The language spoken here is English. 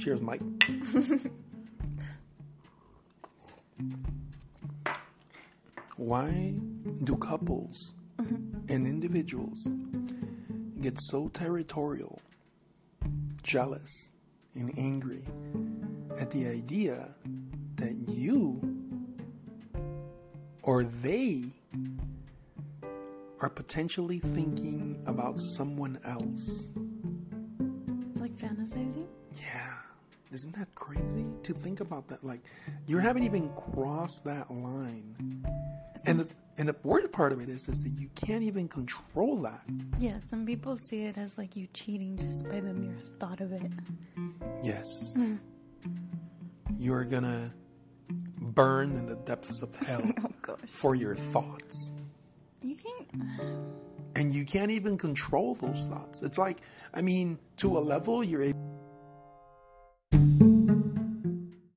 Cheers, Mike. Why do couples and individuals get so territorial, jealous, and angry at the idea that you or they are potentially thinking about someone else? Like fantasizing? Yeah. Isn't that crazy to think about that? Like, you haven't even crossed that line. And the worst part of it is that you can't even control that. Yeah, some people see it as like you cheating just by the mere thought of it. Yes. You're gonna burn in the depths of hell Oh gosh. for your thoughts. You can't. And you can't even control those thoughts. It's like, I mean, to a level, you're able